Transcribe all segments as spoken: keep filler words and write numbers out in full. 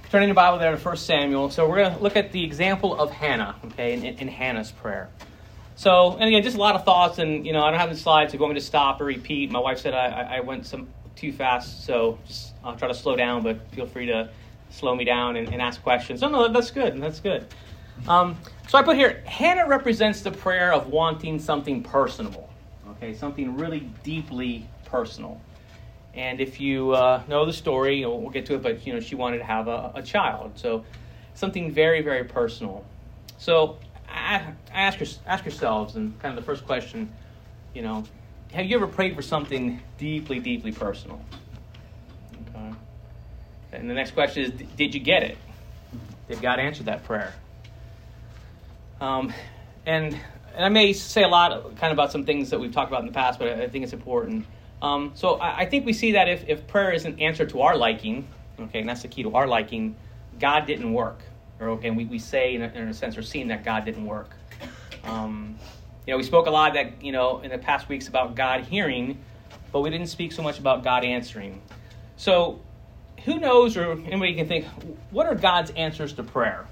turning your Bible there to First Samuel. So we're going to look at the example of Hannah, okay, in, in Hannah's prayer. So, and again, just a lot of thoughts, and, you know, I don't have the slides, so go me to stop or repeat. My wife said I, I went some too fast, so just I'll try to slow down, but feel free to slow me down and, and ask questions. No, no, that's good, that's good. Um, so I put here, Hannah represents the prayer of wanting something personal, okay, something really deeply personal. And if you uh, know the story, we'll get to it, but, you know, she wanted to have a, a child. So something very, very personal. So I, I ask, your, ask yourselves, and kind of the first question, you know, have you ever prayed for something deeply, deeply personal? Okay. And the next question is, did you get it? Did God answer that prayer? Um, and, and I may say a lot kind of about some things that we've talked about in the past, but I, I think it's important. Um, so I, I think we see that if, if prayer isn't answered to our liking, okay, and that's the key to our liking, God didn't work. Or okay, we, we say in a, in a sense or seeing that God didn't work. Um, you know, we spoke a lot that, you know, in the past weeks about God hearing, but we didn't speak so much about God answering. So who knows, or anybody can think, what are God's answers to prayer?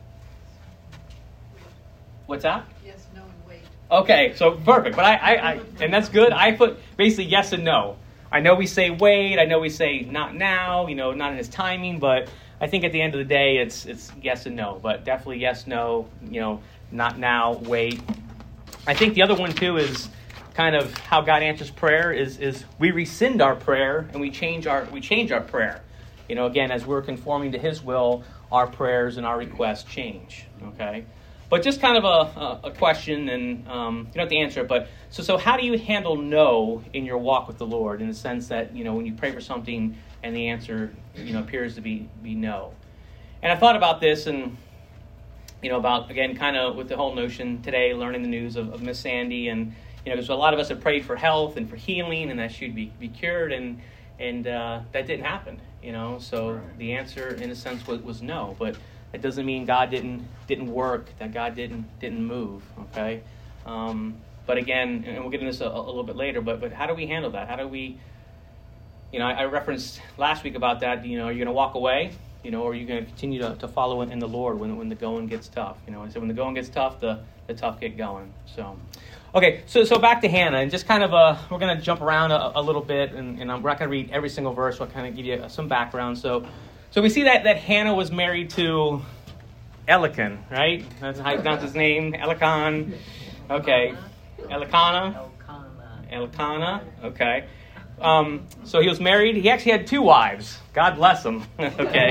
What's that? Yes, no, and wait. Okay, so perfect. But I, I, I, and that's good. I put basically yes and no. I know we say wait. I know we say not now. You know, not in His timing. But I think at the end of the day, it's it's yes and no. But definitely yes, no. You know, not now. Wait. I think the other one too is kind of how God answers prayer. Is is we rescind our prayer and we change our we change our prayer. You know, again, as we're conforming to His will, our prayers and our requests change. Okay. But just kind of a, a question, and um, you don't have to answer it, but so so how do you handle no in your walk with the Lord, in the sense that, you know, when you pray for something and the answer, you know, appears to be, be no? And I thought about this, and, you know, about, again, kind of with the whole notion today, learning the news of, of Miss Sandy, and, you know, because a lot of us have prayed for health and for healing, and that she'd be, be cured, and and uh, that didn't happen, you know, so right. The answer, in a sense, was, was no, but it doesn't mean God didn't didn't work, that God didn't didn't move, okay? Um, but again, and we'll get into this a, a little bit later, but but how do we handle that? How do we, you know, I, I referenced last week about that, you know, are you going to walk away, you know, or are you going to continue to, to follow in, in the Lord when when the going gets tough? You know, I said when the going gets tough, the, the tough get going. So, okay, so so back to Hannah, and just kind of, uh, we're going to jump around a, a little bit, and, and I'm not going to read every single verse, so I'll kind of give you some background. So, So we see that, that Hannah was married to Elkanah, right? That's how you pronounce his name, Elkanah. Okay. Elkanah. Elkanah. Okay. Um, so he was married. He actually had two wives. God bless him. Okay.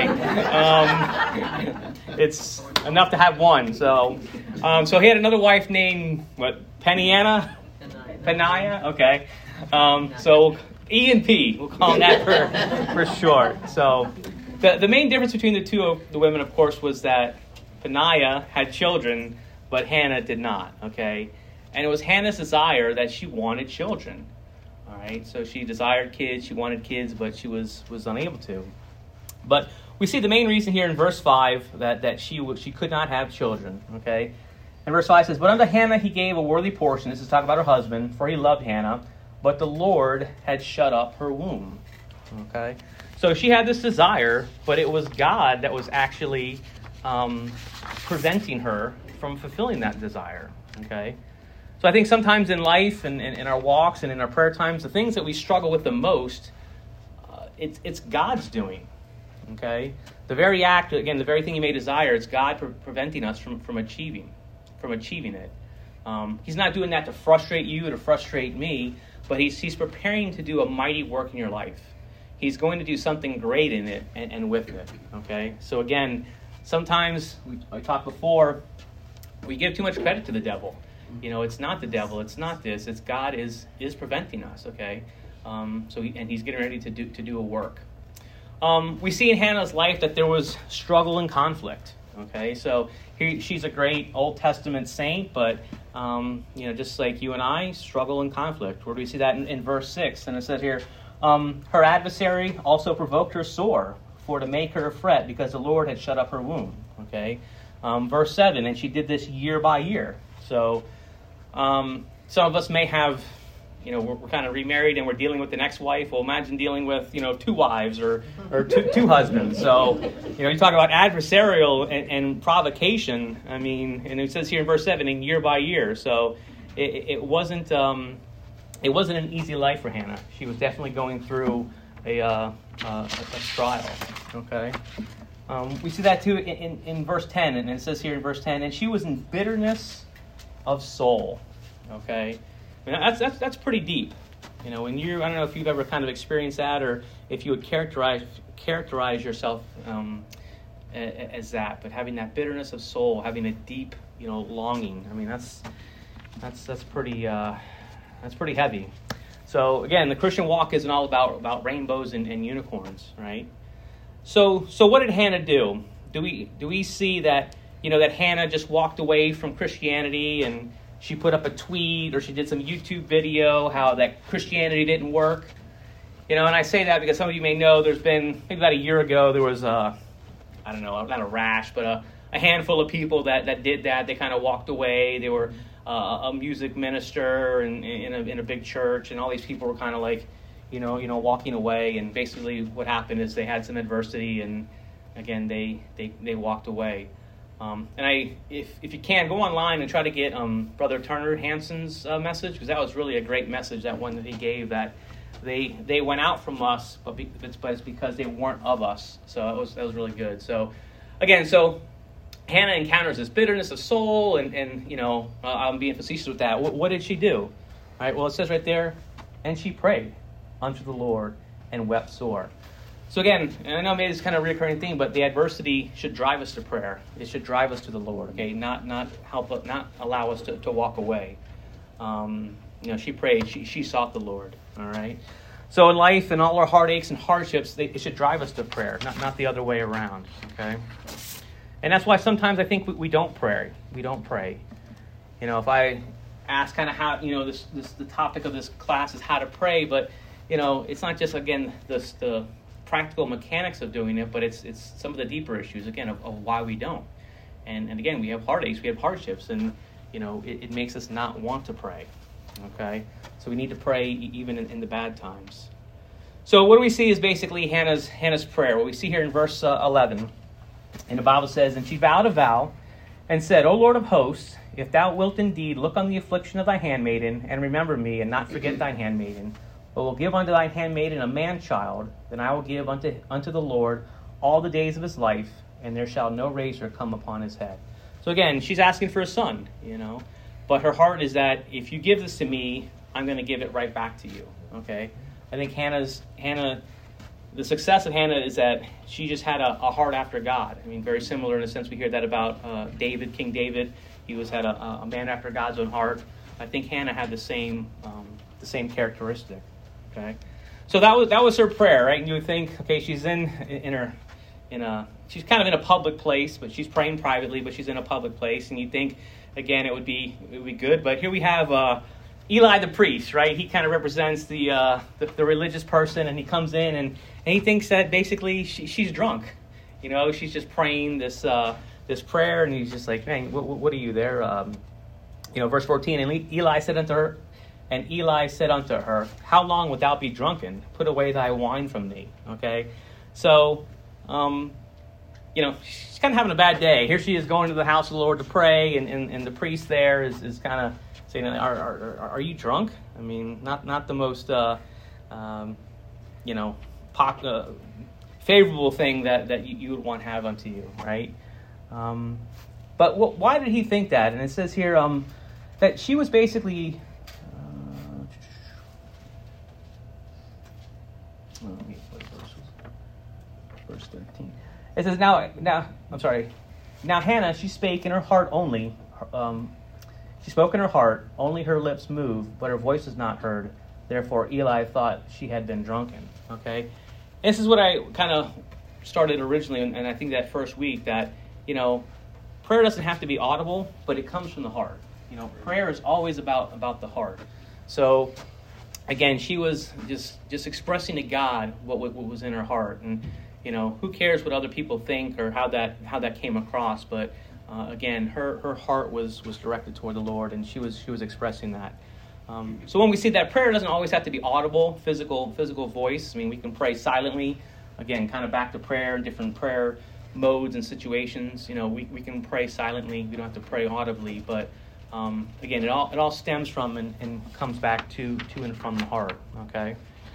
Um, it's enough to have one. So, um, so he had another wife named what? Peninnah. Peninnah. Okay. Um, so E and P. We'll call him that for for short. So. The the main difference between the two of the women, of course, was that Peninnah had children, but Hannah did not, okay? And it was Hannah's desire that she wanted children, all right? So she desired kids, she wanted kids, but she was, was unable to. But we see the main reason here in verse five that, that she she could not have children, okay? And verse five says, "But unto Hannah he gave a worthy portion." This is talking about her husband, "for he loved Hannah, but the Lord had shut up her womb," okay? So she had this desire, but it was God that was actually um, preventing her from fulfilling that desire, okay? So I think sometimes in life and in, in, in our walks and in our prayer times, the things that we struggle with the most, uh, it's, it's God's doing, okay? The very act, again, the very thing you may desire, it's God pre- preventing us from, from achieving, from achieving it. Um, he's not doing that to frustrate you, to frustrate me, but he's, he's preparing to do a mighty work in your life. He's going to do something great in it and, and with it, okay? So again, sometimes, we, I talked before, we give too much credit to the devil. You know, it's not the devil, it's not this, it's God is is preventing us, okay? Um, so he, and he's getting ready to do to do a work. Um, we see in Hannah's life that there was struggle and conflict, okay? So he, she's a great Old Testament saint, but, um, you know, just like you and I, struggle and conflict. Where do we see that? In, in verse six, and it says here, Um, her adversary also provoked her sore, for to make her fret, because the Lord had shut up her womb. Okay, um, verse seven, and she did this year by year. So, um, some of us may have, you know, we're, we're kind of remarried and we're dealing with the next wife. Well, imagine dealing with, you know, two wives or, or two, two husbands. So, you know, you talk about adversarial and, and provocation. I mean, and it says here in verse seven, in year by year. So it, it wasn't um, it wasn't an easy life for Hannah. She was definitely going through a, uh, uh, a trial, okay? Um, we see that too in, in, in verse ten, and it says here in verse ten, and she was in bitterness of soul, okay? I mean, that's, that's, that's pretty deep. You know, when you, I don't know if you've ever kind of experienced that, or if you would characterize characterize yourself um, as that, but having that bitterness of soul, having a deep, you know, longing. I mean, that's that's that's pretty uh, that's pretty heavy. So again, the Christian walk isn't all about about rainbows and, and unicorns, right? So so what did Hannah do? Do we do we see that, you know, that Hannah just walked away from Christianity and she put up a tweet or she did some YouTube video how that Christianity didn't work? You know, and I say that because some of you may know there's been, maybe about a year ago, there was a, I don't know, not a rash, but a, a handful of people that, that did that. They kind of walked away. They were uh, a music minister in, in, a, in a big church, and all these people were kind of like, you know, you know, walking away. And basically what happened is they had some adversity, and again, they they, they walked away. Um, and I, if if you can, go online and try to get um, Brother Turner Hansen's uh, message, because that was really a great message, that one that he gave, that they they went out from us, but, be, it's, but it's because they weren't of us. So it was that was really good. So again, so Hannah encounters this bitterness of soul, and, and you know, uh, I'm being facetious with that. What, what did she do? All right, well, it says right there, and she prayed unto the Lord and wept sore. So again, and I know maybe it's kind of a recurring thing, but the adversity should drive us to prayer. It should drive us to the Lord, okay? Not not help, not allow us to, to walk away. Um, you know, she prayed, she she sought the Lord, all right? So in life and all our heartaches and hardships, they, it should drive us to prayer, not, not the other way around, okay? And that's why sometimes I think we, we don't pray. We don't pray. You know, if I ask kind of how, you know, this, this the topic of this class is how to pray, but, you know, it's not just, again, this, the practical mechanics of doing it, but it's it's some of the deeper issues, again, of, of why we don't. And and again, we have heartaches, we have hardships, and, you know, it, it makes us not want to pray, okay? So we need to pray even in, in the bad times. So what do we see is basically Hannah's Hannah's prayer. What we see here in verse uh, eleven, and the Bible says, and she vowed a vow and said, O Lord of hosts, if thou wilt indeed look on the affliction of thy handmaiden, and remember me, and not forget thy handmaiden, but will give unto thine handmaiden a man-child, then I will give unto unto the Lord all the days of his life, and there shall no razor come upon his head. So again, she's asking for a son, you know, but her heart is that if you give this to me, I'm going to give it right back to you, okay? I think Hannah's, Hannah, the success of Hannah is that she just had a, a heart after God. I mean, very similar in a sense. We hear that about uh, David, King David. He was had a, a man after God's own heart. I think Hannah had the same um, the same characteristic. Okay, so that was that was her prayer, right? And you would think, okay, she's in in her in a she's kind of in a public place, but she's praying privately, but she's in a public place, and you think, again, it would be it would be good. But here we have uh, Eli the priest, right? He kind of represents the, uh, the the religious person, and he comes in and, and he thinks that basically she, she's drunk, you know, she's just praying this uh, this prayer, and he's just like, man, what, what are you there? Um, you know, verse fourteen, and Eli said unto her. And Eli said unto her, how long wilt thou be drunken? Put away thy wine from thee. Okay? So, um, you know, she's kind of having a bad day. Here she is going to the house of the Lord to pray, and, and, and the priest there is, is kind of saying, are, are, are you drunk? I mean, not not the most, uh, um, you know, pop, uh, favorable thing that, that you, you would want to have unto you, right? Um, but wh- why did he think that? And it says here um, that she was basically... Let me put verses. Verse thirteen. It says, now, now, I'm sorry. Now Hannah, she spake in her heart only. Um, she spoke in her heart, only her lips moved, but her voice was not heard. Therefore Eli thought she had been drunken. Okay? And this is what I kind of started originally, and, and I think that first week, that, you know, prayer doesn't have to be audible, but it comes from the heart. You know, prayer is always about, about the heart. So... Again, she was just, just expressing to God what, what was in her heart, and, you know, who cares what other people think or how that how that came across? But uh, again, her, her heart was, was directed toward the Lord, and she was she was expressing that. Um, so when we see that, prayer doesn't always have to be audible, physical, physical voice. I mean, we can pray silently. Again, kind of back to prayer, different prayer modes and situations. You know, we, we can pray silently. We don't have to pray audibly. But um, again, it all it all stems from and, and comes back to to and from the heart. Okay.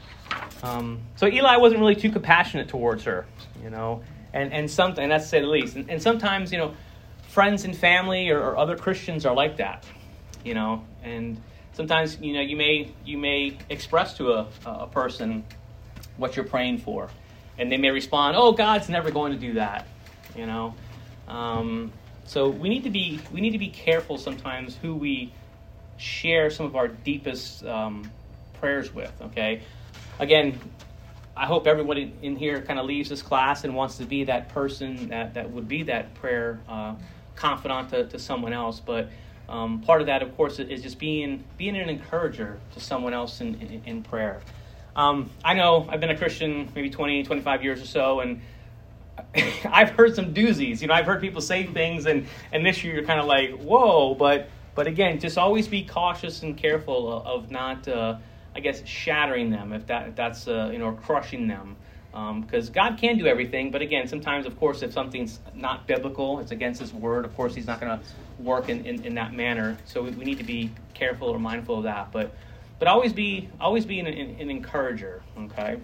Um, so Eli wasn't really too compassionate towards her. You know, and and some and that's to say the least. And, and sometimes, you know, friends and family or, or other Christians are like that. You know, and sometimes, you know, you may you may express to a a person what you're praying for. And they may respond, "Oh, God's never going to do that," you know. Um, so we need to be we need to be careful sometimes who we share some of our deepest um, prayers with. Okay, again, I hope everybody in here kind of leaves this class and wants to be that person that, that would be that prayer uh, confidant to, to someone else. But um, part of that, of course, is just being being an encourager to someone else in in, in prayer. Um, I know I've been a Christian maybe twenty, twenty-five years or so, and I've heard some doozies. You know, I've heard people say things, and, and this year you're kind of like, whoa. But but again, just always be cautious and careful of, of not, uh, I guess, shattering them, if that if that's, uh, you know, or crushing them. Because um, God can do everything, but again, sometimes, of course, if something's not biblical, it's against His Word, of course, He's not going to work in, in, in that manner. So we, we need to be careful or mindful of that. But But always be always be an, an, an encourager, okay?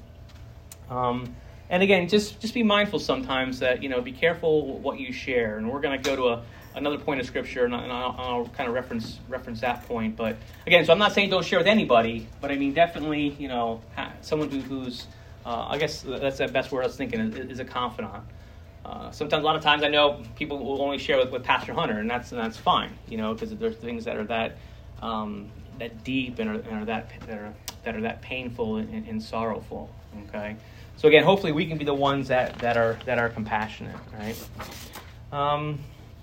Um, and again, just just be mindful sometimes that, you know, be careful what you share. And we're going to go to a, another point of Scripture, and, and I'll, I'll kind of reference reference that point. But again, so I'm not saying don't share with anybody, but I mean definitely, you know, someone who, who's, uh, I guess that's the best word I was thinking, is, is a confidant. Uh, sometimes, a lot of times, I know people will only share with, with Pastor Hunter, and that's and that's fine, you know, because there's things that are that. Um, that deep and are, and are that that are that are that painful and, and sorrowful. Okay, so again, hopefully we can be the ones that, that are that are compassionate, right? Um,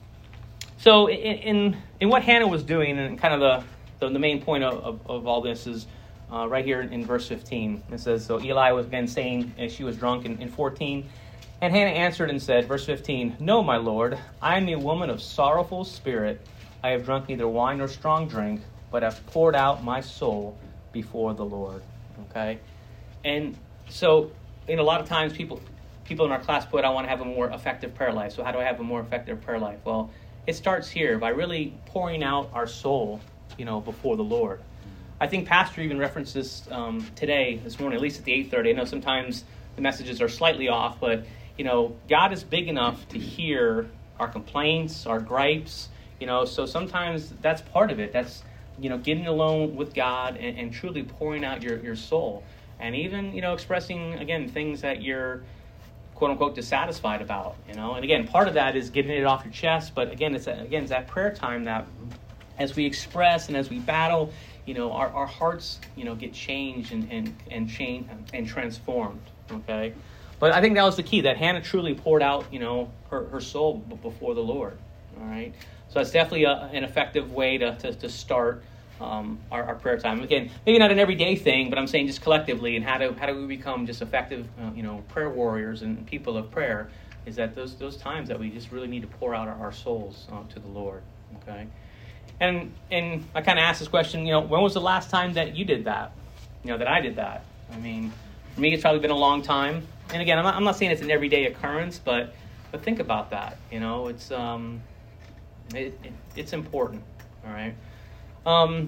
so in, in in what Hannah was doing, and kind of the the, the main point of, of, of all this is uh, right here in, in verse fifteen. It says, so Eli was again saying as she was drunk in, in fourteen, and Hannah answered and said, verse fifteen, "No, my lord, I am a woman of sorrowful spirit. I have drunk neither wine nor strong drink, but have poured out my soul before the Lord." Okay? And so, in a lot of times, people people in our class put, "I want to have a more effective prayer life." So how do I have a more effective prayer life? Well, it starts here by really pouring out our soul, you know, before the Lord. I think Pastor even referenced this um, today, this morning, at least at the eight thirty. I know sometimes the messages are slightly off, but, you know, God is big enough to hear our complaints, our gripes, you know, so sometimes that's part of it. That's, you know, getting alone with God and, and truly pouring out your, your soul. And even, you know, expressing, again, things that you're, quote-unquote, dissatisfied about, you know. And again, part of that is getting it off your chest. But again, it's, again, it's that prayer time that as we express and as we battle, you know, our, our hearts, you know, get changed and, and, and, change, and transformed, okay. But I think that was the key, that Hannah truly poured out, you know, her, her soul before the Lord, all right. So it's definitely a, an effective way to, to, to start um, our, our prayer time. Again, maybe not an everyday thing, but I'm saying just collectively, and how do how do we become just effective, uh, you know, prayer warriors and people of prayer, is that those those times that we just really need to pour out our, our souls uh, to the Lord, okay? And and I kind of asked this question, you know, when was the last time that you did that? You know, that I did that? I mean, for me, it's probably been a long time. And again, I'm not, I'm not saying it's an everyday occurrence, but but think about that, you know, it's... um. It, it, it's important, all right? Um,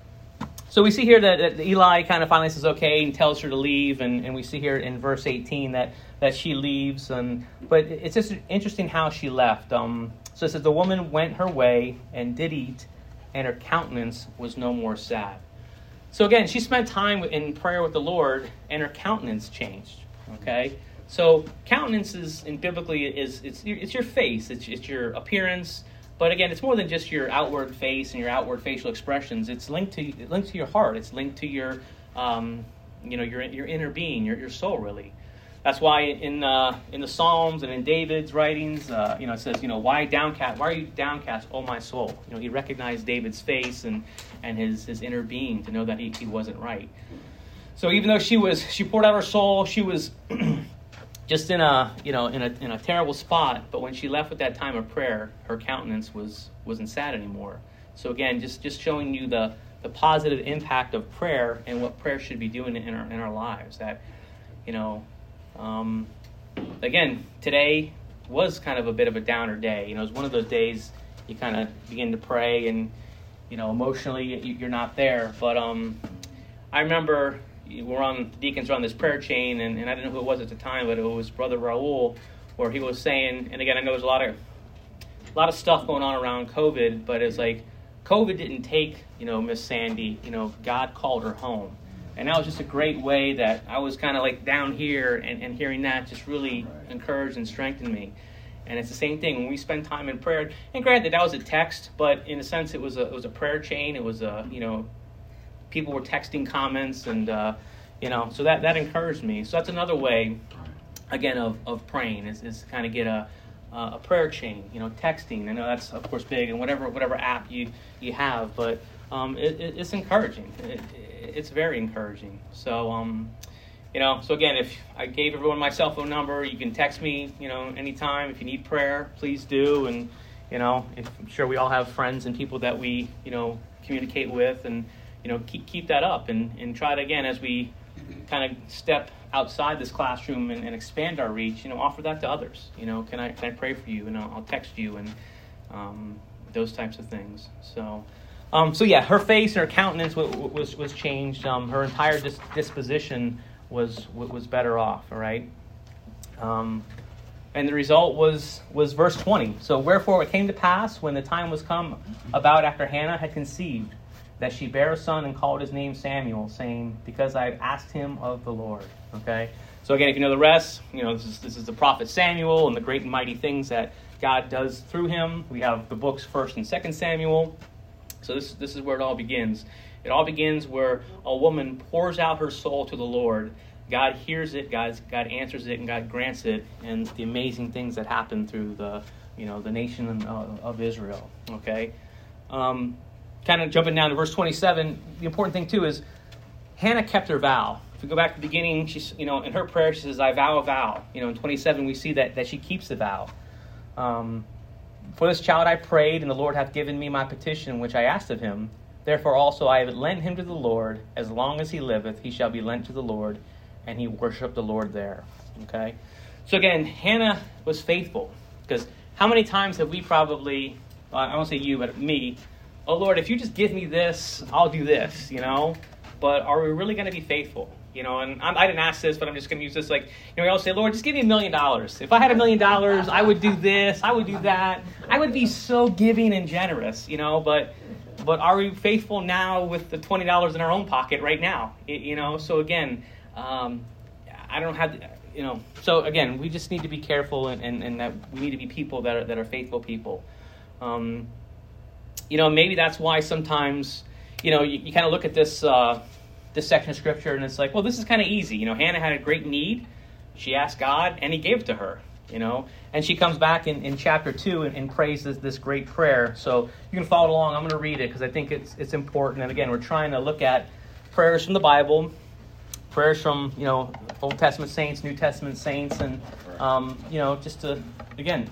so we see here that, that Eli kind of finally says okay and tells her to leave, and, and we see here in verse eighteen that, that she leaves. And but it's just interesting how she left. Um, so it says, the woman went her way and did eat, and her countenance was no more sad. So again, she spent time in prayer with the Lord, and her countenance changed, okay? So countenance is, in biblically, is it's, it's your face, it's, it's your appearance. But again, it's more than just your outward face and your outward facial expressions. It's linked to linked to your heart. It's linked to your, um, you know, your your inner being, your your soul, really. That's why in uh, in the Psalms and in David's writings, uh, you know, it says, you know, why downcast? Why are you downcast, oh my soul? You know, he recognized David's face and and his his inner being to know that he, he wasn't right. So even though she was she poured out her soul, she was just in a, you know, in a in a terrible spot. But when she left with that time of prayer, her countenance was wasn't sad anymore. So again, just just showing you the the positive impact of prayer and what prayer should be doing in our in our lives. That, you know, um, again, today was kind of a bit of a downer day. You know, it was one of those days you kind of begin to pray and, you know, emotionally you, you're not there. But um, I remember we're on, the deacons were on this prayer chain, and, and I didn't know who it was at the time, but it was Brother Raul, where he was saying, and again, I know there's a lot of a lot of stuff going on around COVID, but it's like COVID didn't take, you know, Miss Sandy. You know, God called her home. And that was just a great way that I was kind of like down here, and, and hearing that just really encouraged and strengthened me. And it's the same thing when we spend time in prayer. And granted, that was a text, but in a sense, it was a it was a prayer chain. It was a, you know, people were texting comments, and uh, you know, so that that encouraged me. So that's another way, again, of of praying is is to kind of get a uh, a prayer chain. You know, texting. I know that's of course big, and whatever whatever app you you have, but um, it, it, it's encouraging. It, it's very encouraging. So, um, you know, so again, if I gave everyone my cell phone number, you can text me, you know, anytime. If you need prayer, please do. And, you know, if, I'm sure we all have friends and people that we, you know, communicate with, and, you know, keep keep that up, and, and try to, again, as we kind of step outside this classroom and, and expand our reach, you know, offer that to others. You know, can I can I pray for you? And I'll, I'll text you, and um, those types of things. So, Um, so yeah, her face and her countenance was was, was changed. Um, her entire dis- disposition was was better off. All right, um, and the result was was verse twenty. So wherefore it came to pass, when the time was come about after Hannah had conceived, that she bare a son and called his name Samuel, saying, because I have asked him of the Lord. Okay. So again, if you know the rest, you know this is this is the prophet Samuel and the great and mighty things that God does through him. We have the books First and Second Samuel. So this this is where it all begins. It all begins where a woman pours out her soul to the Lord. God hears it, God God answers it, and God grants it, and the amazing things that happen through the you know the nation of, of Israel. Okay, um, kind of jumping down to verse twenty-seven. The important thing too is Hannah kept her vow. If we go back to the beginning, she's you know in her prayer she says, "I vow a vow." You know, in twenty-seven we see that that she keeps the vow. Um, For this child I prayed, and the Lord hath given me my petition which I asked of him. Therefore also I have lent him to the Lord. As long as he liveth, he shall be lent to the Lord. And he worshiped the Lord there. Okay? So again, Hannah was faithful. Because how many times have we probably, I won't say you, but me, oh Lord, if you just give me this, I'll do this, you know? But are we really going to be faithful? You know, and I'm, I didn't ask this, but I'm just going to use this. Like, you know, we all say, Lord, just give me a million dollars. If I had a million dollars, I would do this, I would do that. I would be so giving and generous, you know, but but are we faithful now with the twenty dollars in our own pocket right now? It, you know, so again, um, I don't have, you know, so again, we just need to be careful, and, and, and that we need to be people that are, that are faithful people. Um, you know, maybe that's why sometimes, you know, you, you kind of look at this, uh, this section of scripture, and it's like, well, this is kind of easy. You know, Hannah had a great need. She asked God, and he gave it to her, you know. And she comes back in, in chapter two and, and prays this, this great prayer. So you can follow along. I'm going to read it because I think it's it's important. And again, we're trying to look at prayers from the Bible, prayers from, you know, Old Testament saints, New Testament saints, and, um, you know, just to, again,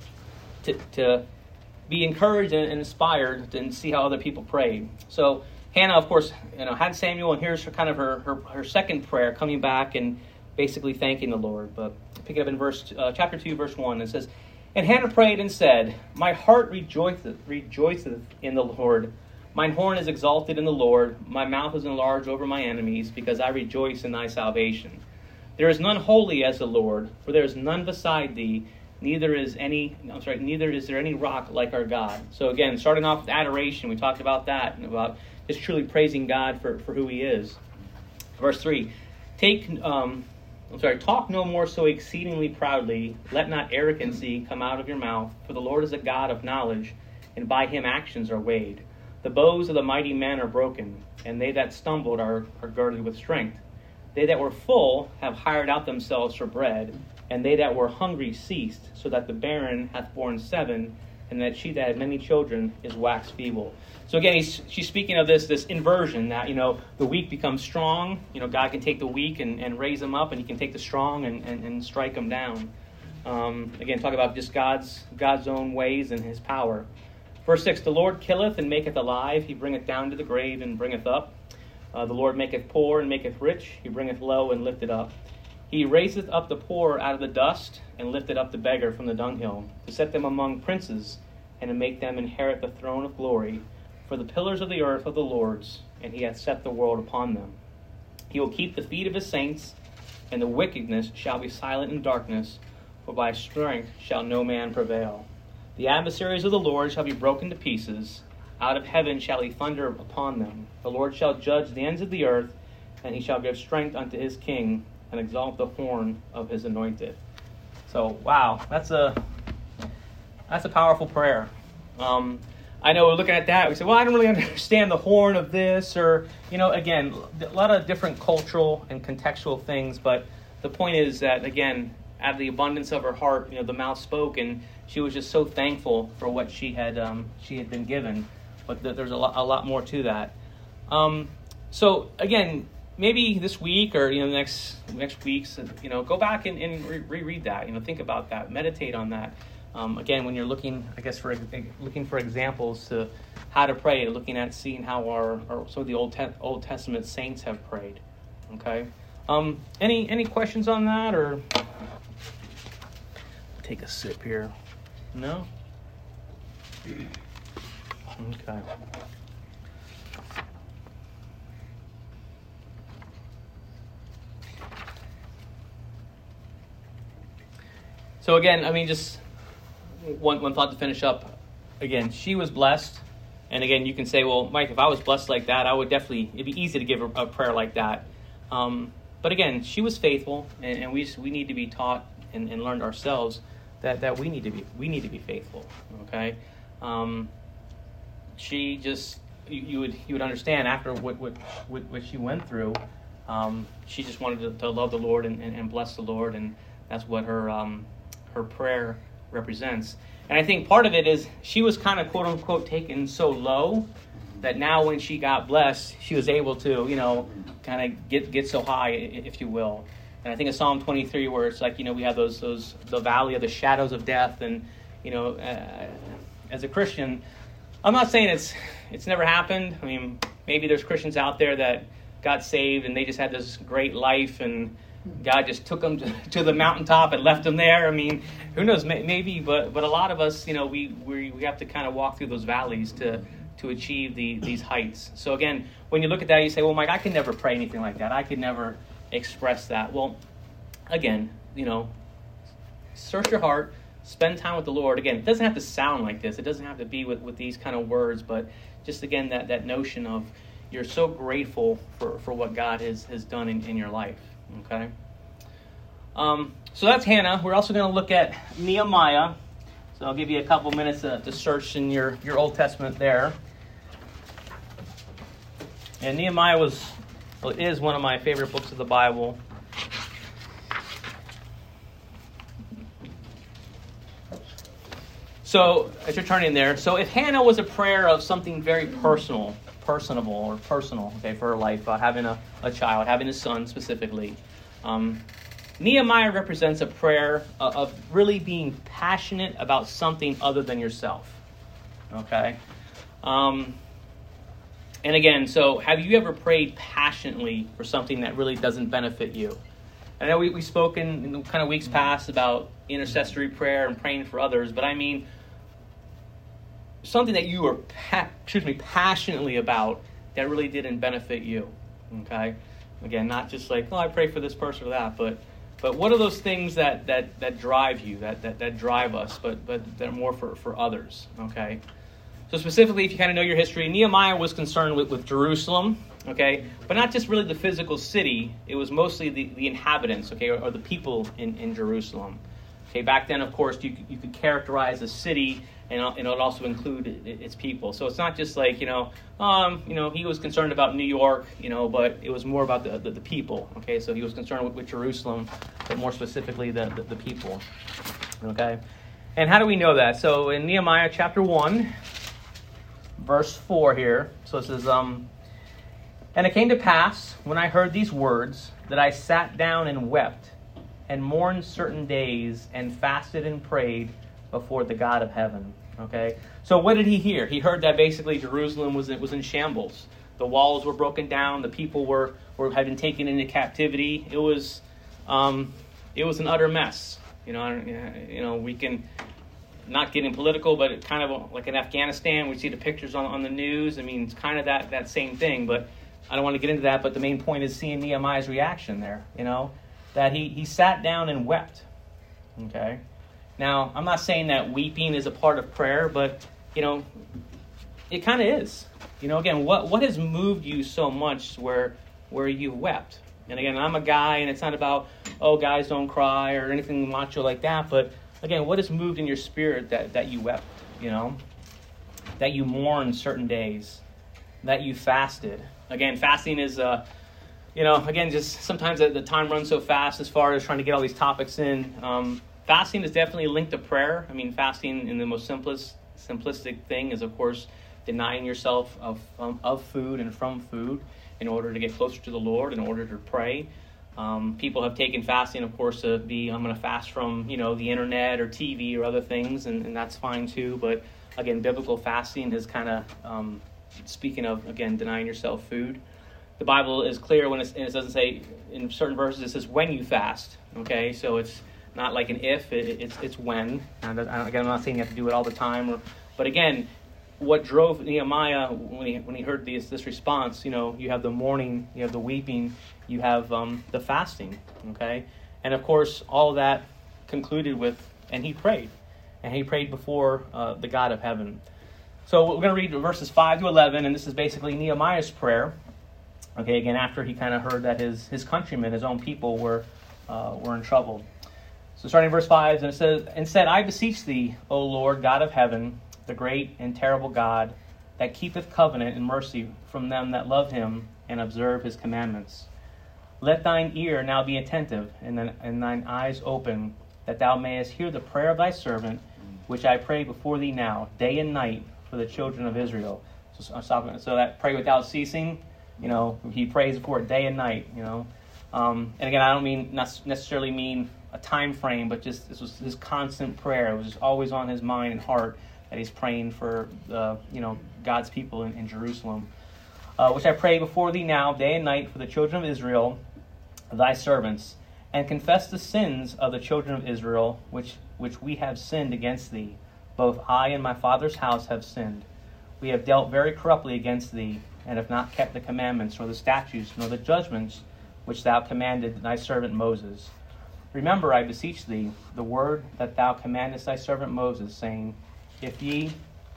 to, to be encouraged and, and inspired and see how other people prayed. So Hannah, of course, you know, had Samuel, and here's her kind of her, her, her second prayer, coming back and basically thanking the Lord. But pick it up in verse uh, chapter two, verse one. It says, "And Hannah prayed and said, My heart rejoiceth, rejoiceth in the Lord. Mine horn is exalted in the Lord. My mouth is enlarged over my enemies, because I rejoice in thy salvation. There is none holy as the Lord, for there is none beside thee. Neither is any, I'm sorry, neither is there any rock like our God." So again, starting off with adoration, we talked about that, and about just truly praising God for, for who he is. Verse three, take, um, I'm sorry, talk no more so exceedingly proudly. Let not arrogancy come out of your mouth. For the Lord is a God of knowledge, and by him actions are weighed. The bows of the mighty men are broken, and they that stumbled are, are girded with strength. They that were full have hired out themselves for bread, and they that were hungry ceased, so that the barren hath borne seven, and that she that had many children is waxed feeble. So again, he's, she's speaking of this this inversion, that, you know, the weak become strong. You know, God can take the weak and, and raise them up, and he can take the strong and, and, and strike them down. Um, again, talk about just God's God's own ways and his power. Verse six, the Lord killeth and maketh alive. He bringeth down to the grave and bringeth up. Uh, the Lord maketh poor and maketh rich. He bringeth low and lifteth up. He raiseth up the poor out of the dust and lifteth up the beggar from the dunghill, to set them among princes and to make them inherit the throne of glory. For the pillars of the earth are the Lord's, and he hath set the world upon them. He will keep the feet of his saints, and the wickedness shall be silent in darkness, for by strength shall no man prevail. The adversaries of the Lord shall be broken to pieces. Out of heaven shall he thunder upon them. The Lord shall judge the ends of the earth, and he shall give strength unto his king, and exalt the horn of his anointed. So, wow, that's a that's a powerful prayer. Um, I know we're looking at that, we say, well, I don't really understand the horn of this, or, you know, again, a lot of different cultural and contextual things, but the point is that, again, out of the abundance of her heart, you know, the mouth spoke, and she was just so thankful for what she had um, she had been given. But th- there's a lot, a lot more to that. Um, so again, maybe this week or you know next next weeks, you know, go back and, and re- reread that. You know, think about that, meditate on that. Um, again, when you're looking, I guess for looking for examples to how to pray, looking at seeing how our, our some of the Old Te- Old Testament saints have prayed. Okay. Um, any any questions on that, or take a sip here? No? Okay. So again, I mean, just one one thought to finish up. Again, she was blessed. And again, you can say, well, Mike, if I was blessed like that, I would definitely, it'd be easy to give a, a prayer like that. Um, but again, she was faithful, and, and we just, we need to be taught and, and learned ourselves that, that we need to be we need to be faithful. Okay, um, she just you, you would you would understand after what what what, what she went through. Um, she just wanted to, to love the Lord and, and, and bless the Lord, and that's what her um, her prayer represents. And I think part of it is she was kind of quote unquote taken so low that now when she got blessed, she was able to you know kind of get get so high, if you will. And I think of Psalm twenty-three, where it's like, you know, we have those, those the valley of the shadows of death. And, you know, uh, as a Christian, I'm not saying it's it's never happened. I mean, maybe there's Christians out there that got saved and they just had this great life and God just took them to, to the mountaintop and left them there. I mean, who knows, maybe. But but a lot of us, you know, we we, we have to kind of walk through those valleys to, to achieve the, these heights. So, again, when you look at that, you say, well, Mike, I could never pray anything like that. I could never express that. Well, again, you know, search your heart, spend time with the Lord. Again, it doesn't have to sound like this. It doesn't have to be with, with these kind of words, but just, again, that, that notion of you're so grateful for, for what God has, has done in, in your life, okay? Um, so that's Hannah. We're also going to look at Nehemiah. So I'll give you a couple minutes to, to search in your, your Old Testament there. And Nehemiah was... Well, it is one of my favorite books of the Bible. So, as you're turning there, so if Hannah was a prayer of something very personal, personable or personal, okay, for her life, uh, having a, a child, having a son specifically, um, Nehemiah represents a prayer of, of really being passionate about something other than yourself, okay? Um... And again, so have you ever prayed passionately for something that really doesn't benefit you? I know we, we spoke in, in the kind of weeks past about intercessory prayer and praying for others, but I mean something that you were pa- excuse me, passionately about that really didn't benefit you. Okay? Again, not just like, oh, I pray for this person or that, but but what are those things that that, that drive you, that, that, that drive us, but but they're more for, for others, okay? So specifically, if you kind of know your history, Nehemiah was concerned with, with Jerusalem, okay? But not just really the physical city. It was mostly the, the inhabitants, okay, or, or the people in, in Jerusalem. Okay, back then, of course, you, you could characterize a city, and, and it would also include its people. So it's not just like, you know, um, you know, he was concerned about New York, you know, but it was more about the, the, the people, okay? So he was concerned with, with Jerusalem, but more specifically the, the, the people, okay? And how do we know that? So in Nehemiah chapter one... Verse four here, so it says, um, and it came to pass, when I heard these words, that I sat down and wept, and mourned certain days, and fasted and prayed before the God of heaven. Okay, so what did he hear? He heard that basically Jerusalem was was in shambles. The walls were broken down. The people were, were had been taken into captivity. It was um, it was an utter mess. You know, you know, we can not getting political, but it kind of like in Afghanistan, we see the pictures on, on the news. I mean, it's kind of that, that same thing, but I don't want to get into that. But the main point is seeing Nehemiah's reaction there, you know, that he, he sat down and wept. Okay. Now, I'm not saying that weeping is a part of prayer, but, you know, it kind of is. You know, again, what, what has moved you so much where where you wept? And again, I'm a guy, and it's not about, oh, guys don't cry or anything macho like that, but again, what has moved in your spirit that, that you wept, you know? That you mourned certain days, that you fasted. Again, fasting is, uh, you know, again, just sometimes the, the time runs so fast as far as trying to get all these topics in. Um, fasting is definitely linked to prayer. I mean, fasting in the most simplest, simplistic thing is, of course, denying yourself of, um, of food and from food in order to get closer to the Lord, in order to pray. Um, people have taken fasting, of course, to be, I'm going to fast from, you know, the internet or T V or other things, and, and that's fine too. But again, biblical fasting is kind of, um, speaking of, again, denying yourself food. The Bible is clear when it's, and it doesn't say, in certain verses, it says when you fast, okay? So it's not like an if, it, it's it's when. And again, I'm not saying you have to do it all the time, or, but again, what drove Nehemiah when he when he heard this this response, you know, you have the mourning, you have the weeping, you have um, the fasting, okay? And of course, all of that concluded with, and he prayed. And he prayed before uh, the God of heaven. So we're going to read verses five to eleven, and this is basically Nehemiah's prayer. Okay, again, after he kind of heard that his, his countrymen, his own people, were uh, were in trouble. So starting in verse five, and it says, and said, I beseech thee, O Lord, God of heaven, the great and terrible God, that keepeth covenant and mercy from them that love him and observe his commandments. Let thine ear now be attentive, and, then, and thine eyes open, that thou mayest hear the prayer of thy servant, which I pray before thee now, day and night, for the children of Israel. So, so that pray without ceasing, you know, he prays for it day and night, you know. Um, and again, I don't mean not necessarily mean a time frame, but just this was his constant prayer. It was just always on his mind and heart that he's praying for, uh, you know, God's people in, in Jerusalem. Uh, which I pray before thee now, day and night, for the children of Israel, thy servants, and confess the sins of the children of Israel, which which we have sinned against thee. Both I and my father's house have sinned. We have dealt very corruptly against thee, and have not kept the commandments, nor the statutes, nor the judgments, which thou commanded thy servant Moses. Remember, I beseech thee, the word that thou commandest thy servant Moses, saying, if ye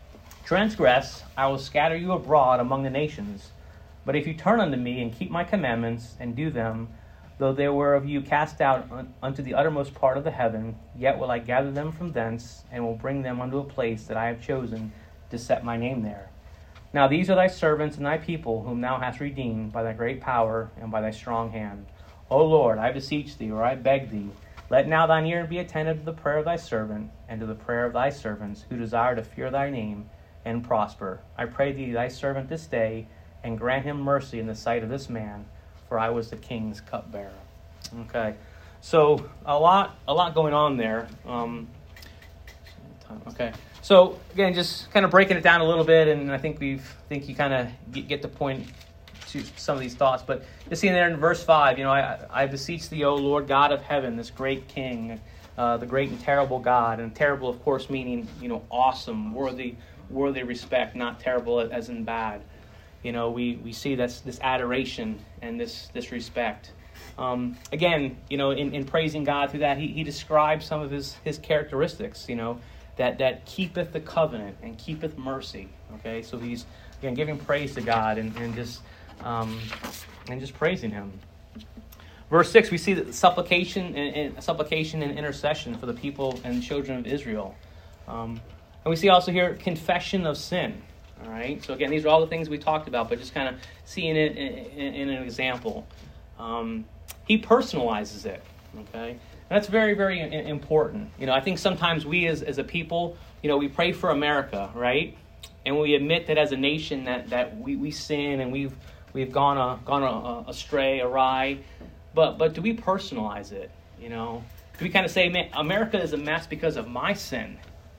transgress, I will scatter you abroad among the nations. But if you turn unto me, and keep my commandments, and do them, though they were of you cast out unto the uttermost part of the heaven, yet will I gather them from thence, and will bring them unto a place that I have chosen to set my name there. Now these are thy servants and thy people, whom thou hast redeemed by thy great power and by thy strong hand. O Lord, I beseech thee, or I beg thee, let now thine ear be attentive to the prayer of thy servant, and to the prayer of thy servants, who desire to fear thy name and prosper. I pray thee, thy servant this day, and grant him mercy in the sight of this man, for I was the king's cupbearer. Okay, so a lot, a lot going on there. Um, okay, so again, just kind of breaking it down a little bit, and I think we've, think you kind of get, get the point to some of these thoughts. But you see there in verse five, you know, I, I beseech thee, O Lord God of heaven, this great King, uh, the great and terrible God, and terrible, of course, meaning, you know, awesome, worthy, worthy respect, not terrible as in bad. You know, we, we see this this adoration and this this respect. Um, again, you know, in, in praising God through that, he, he describes some of his, his characteristics, you know, that, that keepeth the covenant and keepeth mercy. Okay, so he's, again, giving praise to God and, and just um, and just praising him. Verse six, we see that supplication and, and supplication and intercession for the people and children of Israel. Um, and we see also here confession of sin. All right, so again, these are all the things we talked about, but just kind of seeing it in, in, in an example. Um, he personalizes it, okay? And that's very, very important. You know, I think sometimes we as, as a people, you know, we pray for America, right? And we admit that as a nation that, that we, we sin and we've we've gone a, gone a, astray, awry. But but do we personalize it, you know? Do we kind of say, man, America is a mess because of my sin?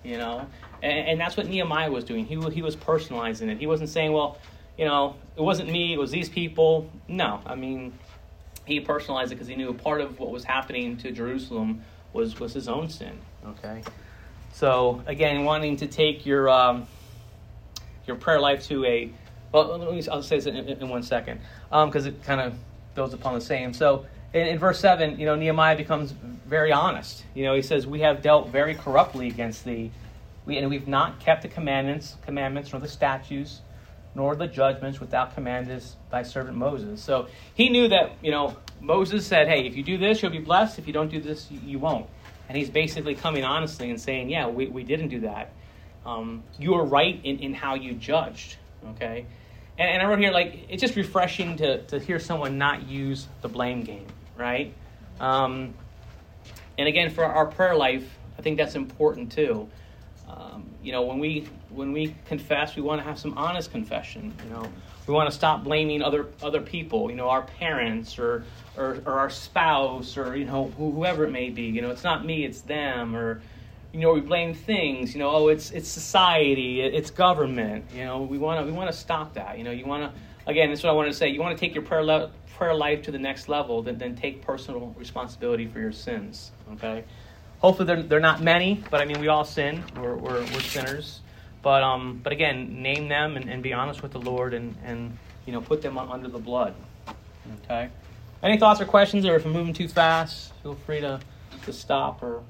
you know. And, and that's what Nehemiah was doing. He he was personalizing it. He wasn't saying, well, you know, it wasn't me, it was these people. No, I mean, he personalized it because he knew a part of what was happening to Jerusalem was, was his own sin, okay? So, again, wanting to take your um, your prayer life to a, well, let me, I'll say this in, in one second, because um, it kind of builds upon the same. So, in, in verse seven, you know, Nehemiah becomes very honest. You know, he says, we have dealt very corruptly against thee, we, and we've not kept the commandments, commandments nor the statutes, nor the judgments without commandest thy servant Moses. So he knew that, you know, Moses said, hey, if you do this, you'll be blessed. If you don't do this, you, you won't. And he's basically coming honestly and saying, yeah, we, we didn't do that. Um, you were right in, in how you judged, okay? And, and I wrote here, like, it's just refreshing to, to hear someone not use the blame game, right? Um, and again, for our prayer life, I think that's important too. Um, you know, when we when we confess, we want to have some honest confession. You know, we want to stop blaming other other people. You know, our parents or or, or our spouse or you know whoever it may be. You know, it's not me, it's them. Or you know, we blame things. You know, oh, it's it's society, it's government. You know, we want to we want to stop that. You know, you want to again. That's what I wanted to say. You want to take your prayer le- prayer life to the next level. Then then take personal responsibility for your sins. Okay. Hopefully they're, they're not many, but I mean, we all sin. We're we're, we're sinners. But um, but again, name them and, and be honest with the Lord and, and you know, put them under the blood. Okay? Any thoughts or questions? Or if I'm moving too fast, feel free to, to stop. Or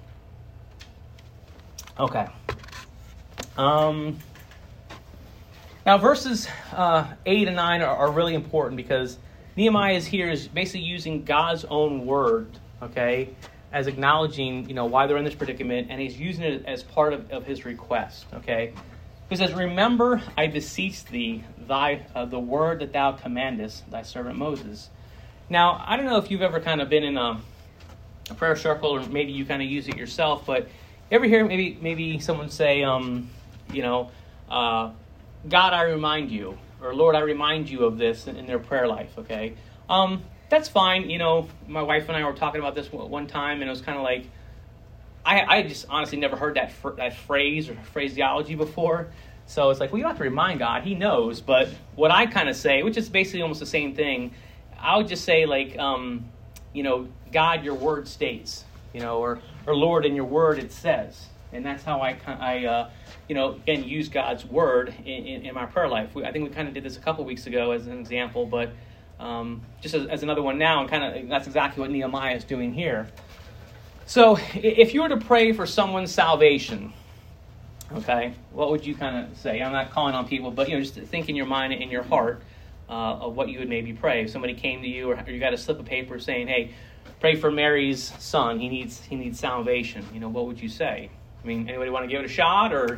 Okay. Um, now, verses uh, eight and nine are, are really important because Nehemiah is here is basically using God's own word, okay, as acknowledging, you know, why they're in this predicament, and he's using it as part of, of his request, okay? He says, remember, I beseech thee, thy uh, the word that thou commandest thy servant Moses. Now, I don't know if you've ever kind of been in a, a prayer circle, or maybe you kind of use it yourself, but you ever hear maybe maybe someone say, um, you know, uh, God, I remind you, or Lord, I remind you of this in, in their prayer life, okay? Um, That's fine. You know, my wife and I were talking about this one time, and it was kind of like, I, I just honestly never heard that fr- that phrase or phraseology before. So it's like, well, you don't have to remind God. He knows. But what I kind of say, which is basically almost the same thing, I would just say, like, um, you know, God, your word states, you know, or, or Lord, in your word it says. And that's how I, I uh, you know, again, use God's word in, in, in my prayer life. We, I think we kind of did this a couple weeks ago as an example, but Um, just as, as another one now, and kind of that's exactly what Nehemiah is doing here. So, if you were to pray for someone's salvation, okay, what would you kind of say? I'm not calling on people, but you know, just think in your mind and in your heart uh, of what you would maybe pray. If somebody came to you, or, or you got a slip of paper saying, "Hey, pray for Mary's son. He needs he needs salvation." You know, what would you say? I mean, anybody want to give it a shot, or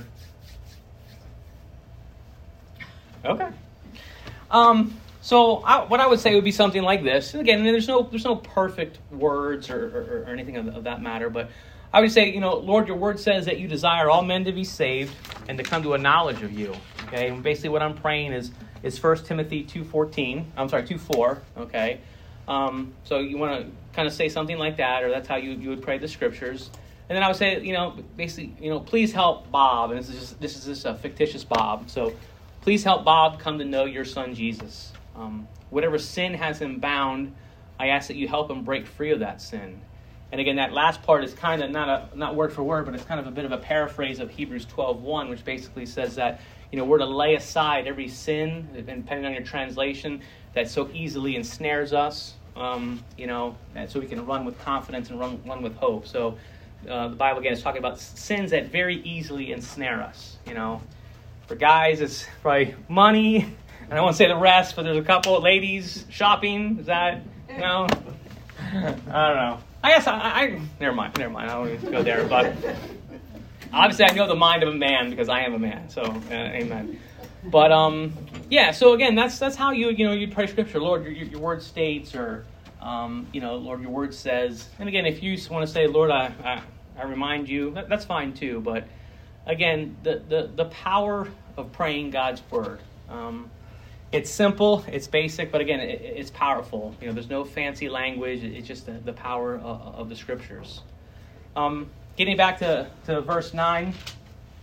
okay? Um. So I, what I would say would be something like this. And again, there's no there's no perfect words or, or, or anything of, of that matter, but I would say, you know, Lord, your word says that you desire all men to be saved and to come to a knowledge of you. Okay, and basically what I'm praying is is First Timothy two fourteen. I'm sorry, two four. Okay, um, so you want to kind of say something like that, or that's how you, you would pray the scriptures. And then I would say, you know, basically, you know, please help Bob, and this is just, this is just a fictitious Bob. So please help Bob come to know your son Jesus. Um, whatever sin has him bound, I ask that you help him break free of that sin. And again, that last part is kind of not a not word for word, but it's kind of a bit of a paraphrase of Hebrews twelve one, which basically says that, you know, we're to lay aside every sin, depending on your translation, that so easily ensnares us, um, you know, and so we can run with confidence and run, run with hope. So uh, the Bible, again, is talking about sins that very easily ensnare us, you know. For guys, it's probably money. And I won't say the rest, but there's a couple of ladies shopping. Is that, no? I don't know. I guess I, I, never mind, never mind. I don't even go there. But obviously I know the mind of a man because I am a man. So, uh, amen. But, um, yeah, so again, that's that's how you, you know, you pray scripture. Lord, your, your word states, or, um, you know, Lord, your word says. And again, if you want to say, Lord, I, I, I remind you, that, that's fine too. But again, the, the, the power of praying God's word. Um, It's simple, it's basic, but again, it, it's powerful. You know, there's no fancy language. It's just the, the power of, of the scriptures. Um, getting back to, to verse nine,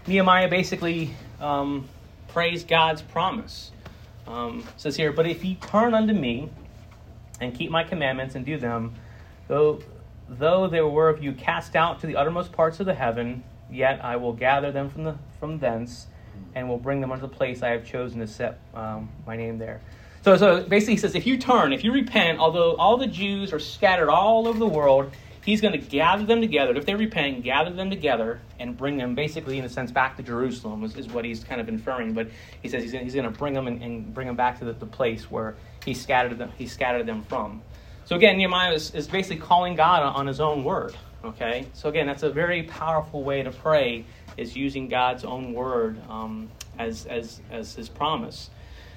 Nehemiah basically um, prays God's promise. Um, it says here, but if ye turn unto me and keep my commandments and do them, though though there were of you cast out to the uttermost parts of the heaven, yet I will gather them from the from thence, and will bring them unto the place I have chosen to set um, my name there. So, so basically he says, if you turn, if you repent, although all the Jews are scattered all over the world, he's going to gather them together. If they repent, gather them together and bring them basically, in a sense, back to Jerusalem is, is what he's kind of inferring. But he says he's going, he's going to bring them and, and bring them back to the, the place where he scattered them, he scattered them from. So again, Nehemiah is, is basically calling God on, on his own word. Okay, so again, that's a very powerful way to pray, is using God's own word um, as as as his promise.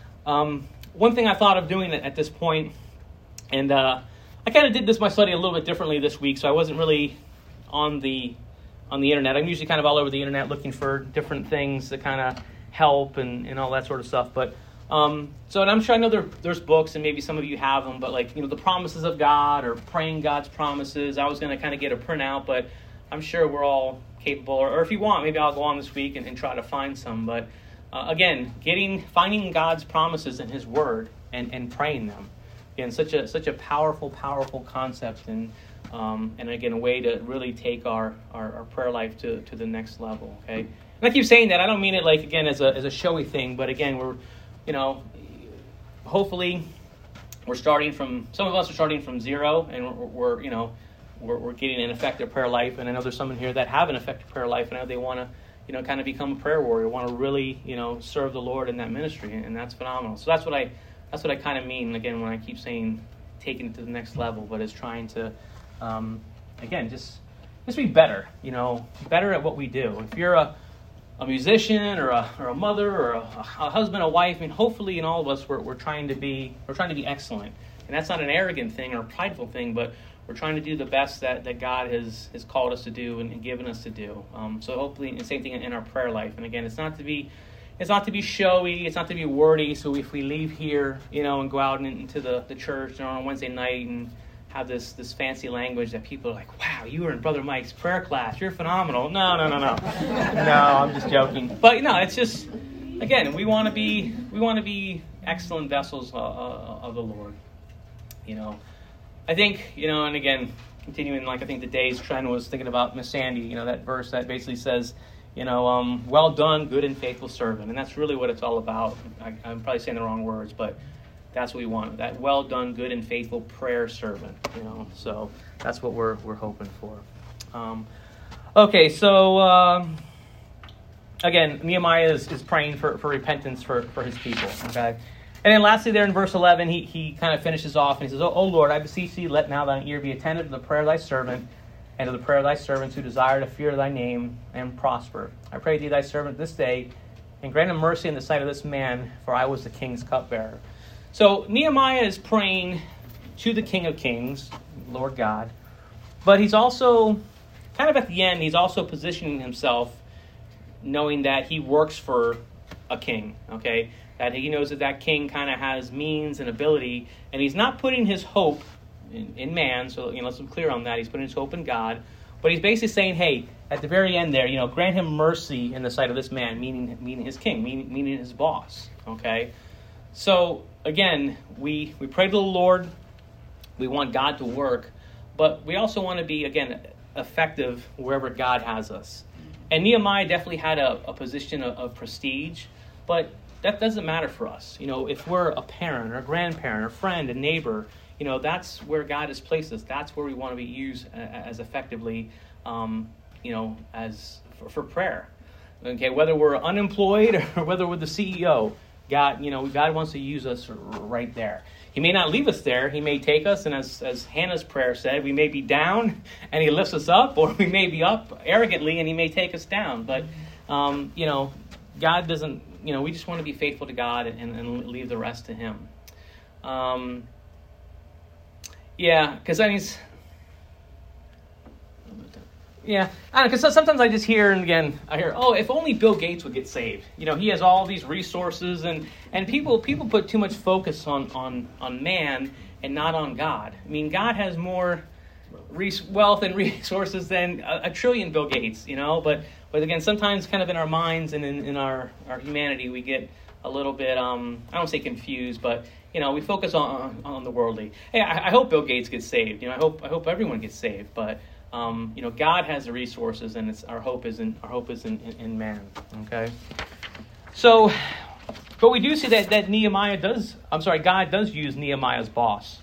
Um, one thing I thought of doing at this point, and uh, I kind of did this my study a little bit differently this week, so I wasn't really on the on the internet. I'm usually kind of all over the internet looking for different things that kind of help and, and all that sort of stuff, but. Um, so, and I'm sure I know there, there's books, and maybe some of you have them, but like, you know, the promises of God or praying God's promises. I was going to kind of get a printout, but I'm sure we're all capable. Or, or if you want, maybe I'll go on this week and, and try to find some. But uh, again, getting finding God's promises in His Word and, and praying them. Again, such a such a powerful, powerful concept, and um, and again, a way to really take our, our, our prayer life to, to the next level. Okay, and I keep saying that. I don't mean it like again as a as a showy thing, but again, we're You know, hopefully we're starting from, some of us are starting from zero, and we're, we're you know, we're, we're getting an effective prayer life. And I know there's some in here that have an effective prayer life, and I know they want to, you know, kind of become a prayer warrior, want to really, you know, serve the Lord in that ministry, and that's phenomenal. So that's what I, that's what I kind of mean, again, when I keep saying taking it to the next level, but it's trying to, um, again, just, just be better, you know, better at what we do. If you're a, a musician or a or a mother or a, a husband, a wife, I mean, hopefully in all of us we're we're trying to be we're trying to be excellent, and that's not an arrogant thing or a prideful thing, but we're trying to do the best that, that God has has called us to do and, and given us to do. Um, so hopefully, the same thing in our prayer life. And again, it's not to be it's not to be showy, it's not to be wordy. So if we leave here, you know, and go out into the, the church on a Wednesday night and have this this fancy language that people are like, wow, you were in Brother Mike's prayer class, you're phenomenal. No, no, no, no. No, I'm just joking. But no, it's just, again, we want to be we want to be excellent vessels uh, uh, of the Lord. You know, I think, you know, and again, continuing, like I think the day's trend was thinking about Miss Sandy, you know, that verse that basically says, you know, um, well done, good and faithful servant. And that's really what it's all about. I, I'm probably saying the wrong words, but that's what we want, that well done, good and faithful prayer servant, you know. So that's what we're we're hoping for. Um, okay, so um, again, Nehemiah is, is praying for, for repentance for, for his people. Okay, and then lastly, there in verse eleven, he he kind of finishes off and he says, "O Lord, I beseech thee, let now thine ear be attentive to the prayer of thy servant, and to the prayer of thy servants who desire to fear thy name and prosper. I pray thee, thy servant, this day, and grant him mercy in the sight of this man, for I was the king's cupbearer." So Nehemiah is praying to the King of Kings, Lord God, but he's also, kind of at the end, he's also positioning himself knowing that he works for a king, okay? That he knows that that king kind of has means and ability, and he's not putting his hope in, in man, so you know, let's be clear on that. He's putting his hope in God, but he's basically saying, hey, at the very end there, you know, grant him mercy in the sight of this man, meaning meaning his king, meaning, meaning his boss, okay? So, again, we, we pray to the Lord, we want God to work, but we also want to be, again, effective wherever God has us. And Nehemiah definitely had a, a position of, of prestige, but that doesn't matter for us. You know, if we're a parent or a grandparent or a friend, a neighbor, you know, that's where God has placed us. That's where we want to be used as effectively, um, you know, as for, for prayer. Okay, whether we're unemployed or whether we're the C E O, God, you know, God wants to use us right there. He may not leave us there. He may take us, and as, as Hannah's prayer said, we may be down and he lifts us up, or we may be up arrogantly and he may take us down. But, um, you know, God doesn't, you know, we just want to be faithful to God and, and leave the rest to him. Um, yeah, because I mean, it's, yeah, I don't know, because sometimes I just hear, and again, I hear, oh, if only Bill Gates would get saved. You know, he has all these resources, and, and people people put too much focus on, on, on man and not on God. I mean, God has more, res- wealth and resources than a, a trillion Bill Gates, you know. But but again, sometimes kind of in our minds and in, in our, our humanity, we get a little bit, um, I don't say confused, but, you know, we focus on on the worldly. Hey, I, I hope Bill Gates gets saved. You know, I hope I hope everyone gets saved. But, um, you know, God has the resources, and it's our hope is in our hope is in, in, in man. Okay. So, but we do see that, that Nehemiah does, I'm sorry, God does use Nehemiah's boss.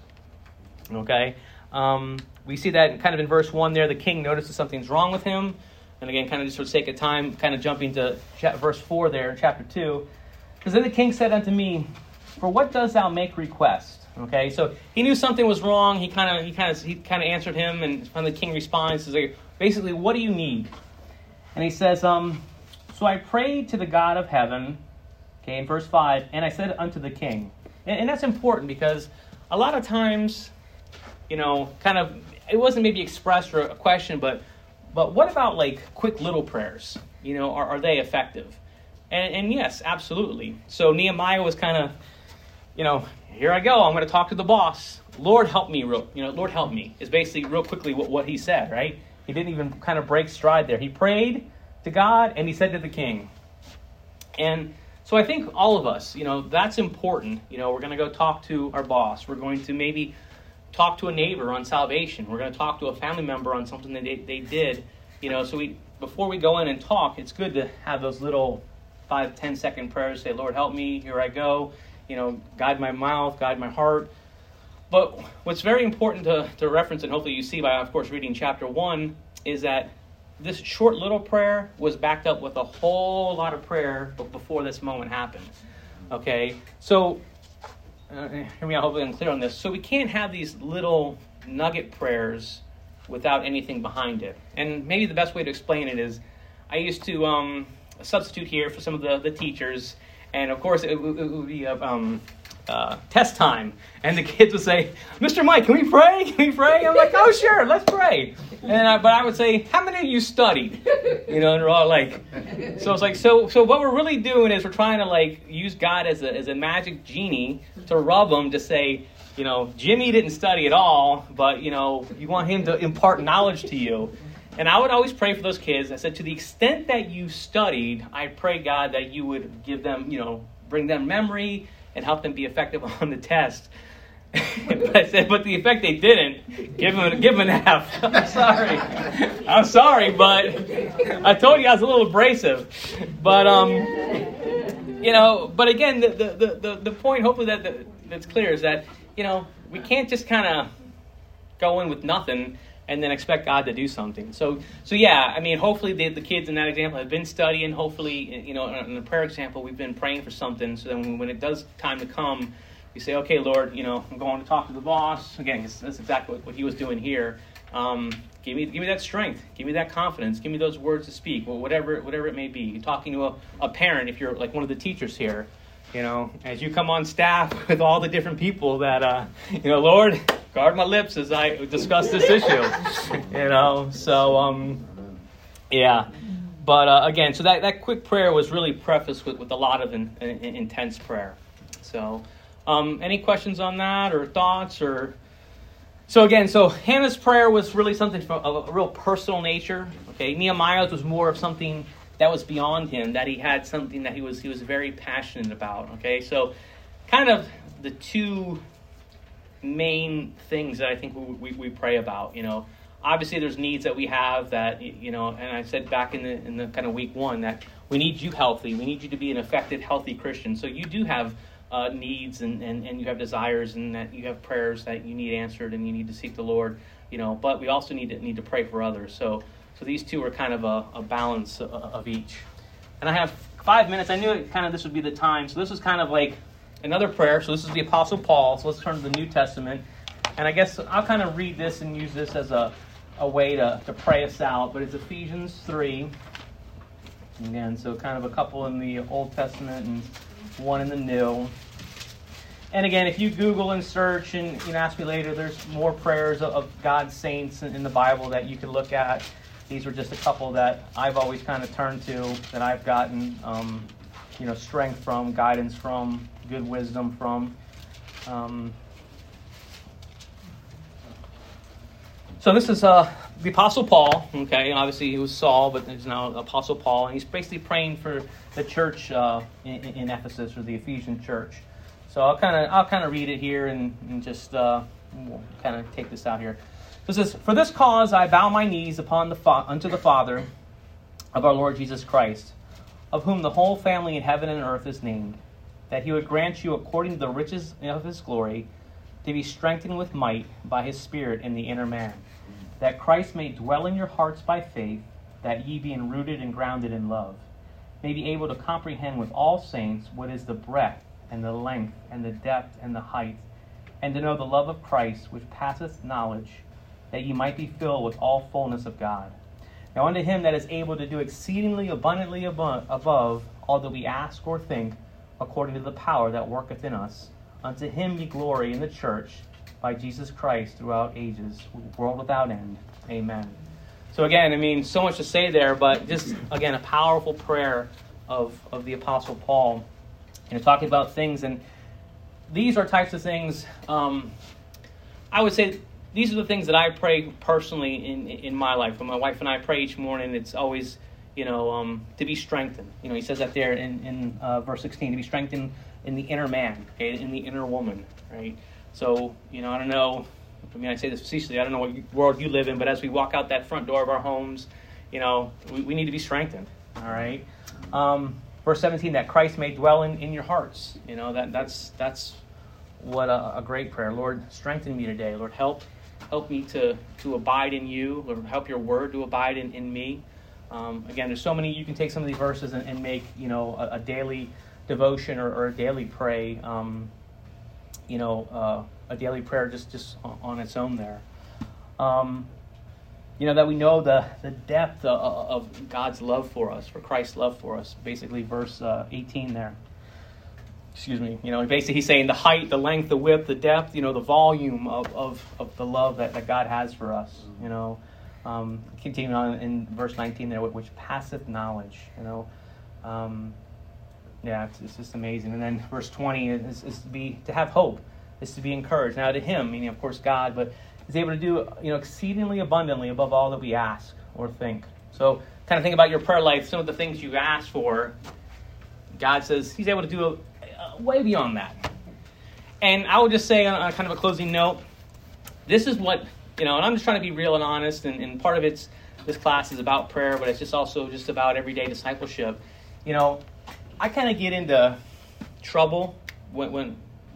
Okay. Um, we see that kind of in verse one there, the king notices something's wrong with him. And again, kind of just for the sake of time, kind of jumping to verse four there in chapter two. Because then the king said unto me, for what dost thou make request? Okay, so he knew something was wrong. He kind of he kind of he kind of answered him, and finally the king responds, says, like, basically, what do you need? And he says, um, so I prayed to the God of heaven. Okay, in verse five, and I said unto the king, and, and that's important because a lot of times, you know, kind of it wasn't maybe expressed or a question, but but what about like quick little prayers? You know, are are they effective? And, and yes, absolutely. So Nehemiah was kind of, you know, here I go. I'm going to talk to the boss. Lord, help me. Real, you know, Lord, help me is basically real quickly what, what he said, right? He didn't even kind of break stride there. He prayed to God and he said to the king. And so I think all of us, you know, that's important. You know, we're going to go talk to our boss. We're going to maybe talk to a neighbor on salvation. We're going to talk to a family member on something that they, they did. You know, so we before we go in and talk, it's good to have those little five, ten second prayers, say, Lord, help me, here I go, you know, guide my mouth, guide my heart. But what's very important to, to reference, and hopefully you see by, of course, reading chapter one, is that this short little prayer was backed up with a whole lot of prayer before this moment happened. Okay, so, uh, hear me out, hopefully I'm clear on this. So we can't have these little nugget prayers without anything behind it. And maybe the best way to explain it is, I used to, um, a substitute here for some of the, the teachers, and of course it, it, it would be a, um, uh, test time, and the kids would say, Mister Mike, can we pray? Can we pray? I'm like, oh sure, let's pray. And I, but I would say, how many of you studied? You know, and they're all like, so it's like, so so what we're really doing is we're trying to like use God as a as a magic genie to rub them to say, you know, Jimmy didn't study at all, but you know, you want him to impart knowledge to you. And I would always pray for those kids. I said, to the extent that you studied, I pray, God, that you would give them, you know, bring them memory and help them be effective on the test. But I said, but the effect they didn't, give them, give them an F. I'm sorry. I'm sorry, but I told you I was a little abrasive. But, um, you know, but again, the, the, the, the point, hopefully that the, that's clear, is that, you know, we can't just kind of go in with nothing and then expect God to do something. So, so yeah, I mean, hopefully the, the kids in that example have been studying. Hopefully, you know, in the prayer example, we've been praying for something. So then when it does time to come, we say, okay, Lord, you know, I'm going to talk to the boss. Again, that's exactly what, what he was doing here. Um, give me give me that strength. Give me that confidence. Give me those words to speak, well, whatever whatever it may be. You're talking to a, a parent, if you're like one of the teachers here. You know, as you come on staff with all the different people that, uh, you know, Lord, guard my lips as I discuss this issue. You know, so, um, yeah. But uh, again, so that, that quick prayer was really prefaced with, with a lot of in, in, intense prayer. So, um, any questions on that or thoughts? Or so again, so Hannah's prayer was really something from a, a real personal nature. Okay, Nehemiah's was more of something that was beyond him, that he had something that he was he was very passionate about. Okay, so kind of the two main things that I think we, we, we pray about. You know, obviously there's needs that we have that, you know, and I said back in the in the kind of week one that we need you healthy. We need you to be an effective, healthy Christian. So you do have uh, needs and, and, and you have desires and that you have prayers that you need answered and you need to seek the Lord. You know, but we also need to need to pray for others. So. So these two are kind of a, a balance of, of each. And I have five minutes. I knew it kind of this would be the time. So this is kind of like another prayer. So this is the Apostle Paul. So let's turn to the New Testament. And I guess I'll kind of read this and use this as a, a way to, to pray us out. But it's Ephesians three. Again, so kind of a couple in the Old Testament and one in the New. And again, if you Google and search and you can ask me later, there's more prayers of, of God's saints in, in the Bible that you can look at. These were just a couple that I've always kind of turned to, that I've gotten, um, you know, strength from, guidance from, good wisdom from. Um, So this is uh, the Apostle Paul, okay? Obviously he was Saul, but he's now Apostle Paul, and he's basically praying for the church uh, in, in Ephesus, or the Ephesian church. So I'll kind of I'll kind of read it here and, and just uh, we'll kind of take this out here. It says, "For this cause I bow my knees upon the fa- unto the Father of our Lord Jesus Christ, of whom the whole family in heaven and earth is named, that he would grant you according to the riches of his glory, to be strengthened with might by his Spirit in the inner man, that Christ may dwell in your hearts by faith, that ye being rooted and grounded in love, may be able to comprehend with all saints what is the breadth and the length and the depth and the height, and to know the love of Christ, which passeth knowledge, that ye might be filled with all fullness of God. Now unto him that is able to do exceedingly abundantly above, above all that we ask or think, according to the power that worketh in us, unto him be glory in the church by Jesus Christ throughout ages, world without end. Amen." So again, I mean, so much to say there, but just, again, a powerful prayer of, of the Apostle Paul. You know, talking about things, and these are types of things, um, I would say, these are the things that I pray personally in in my life. When my wife and I pray each morning, it's always, you know, um, to be strengthened. You know, he says that there in, in uh, verse sixteen, to be strengthened in the inner man, okay, in the inner woman, right? So, you know, I don't know, I mean, I say this facetiously, I don't know what world you live in, but as we walk out that front door of our homes, you know, we, we need to be strengthened, all right? Um, verse seventeen, that Christ may dwell in, in your hearts. You know, that that's that's what a, a great prayer. Lord, strengthen me today. Lord, help help me to, to abide in you. Lord, help your word to abide in, in me. Um, again, there's so many, you can take some of these verses and, and make, you know, a, a daily devotion or, or a daily pray, um, you know, uh, a daily prayer just, just on, on its own there. Um, you know, that we know the, the depth of, of God's love for us, for Christ's love for us. Basically, verse uh, eighteen there. Excuse me. You know, basically he's saying the height, the length, the width, the depth, you know, the volume of, of, of the love that, that God has for us, you know. Um, continuing on in verse nineteen there, which passeth knowledge, you know. Um, yeah, it's, it's just amazing. And then verse twenty is, is to be, to have hope, is to be encouraged. Now to him, meaning of course God, but is able to do, you know, exceedingly abundantly above all that we ask or think. So kind of think about your prayer life, some of the things you ask for, God says he's able to do a, a way beyond that. And I would just say on, on kind of a closing note, this is what, you know, and I'm just trying to be real and honest, and, and part of it's, this class is about prayer, but it's just also just about everyday discipleship. You know, I kind of get into trouble when, when,